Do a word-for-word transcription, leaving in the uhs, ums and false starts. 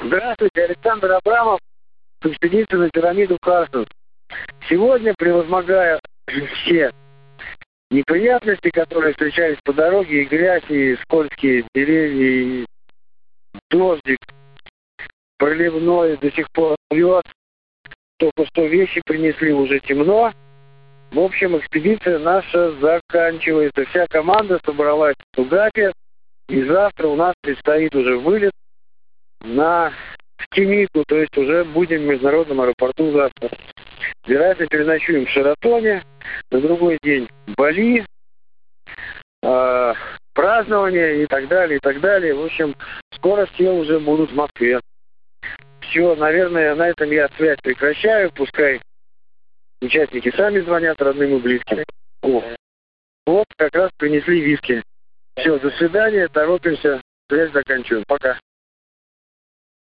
Здравствуйте, Александр Абрамов, экспедиция на пирамиду Карстенс. Сегодня, превозмогая все неприятности, которые встречались по дороге, и грязь, и скользкие деревья, и дождик проливной до сих пор льет, только что вещи принесли, уже темно. В общем, экспедиция наша заканчивается. Вся команда собралась в Тугапе, и завтра у нас предстоит уже вылет на Тимику, то есть уже будем в международном аэропорту завтра. Вероятно, переночуем в Шератоне, на другой день в Бали, э, празднование и так далее, и так далее. В общем, скоро все уже будут в Москве. Все, наверное, на этом я связь прекращаю, пускай участники сами звонят родным и близким. О, вот как раз принесли виски. Все, до свидания, торопимся, связь заканчиваем. Пока.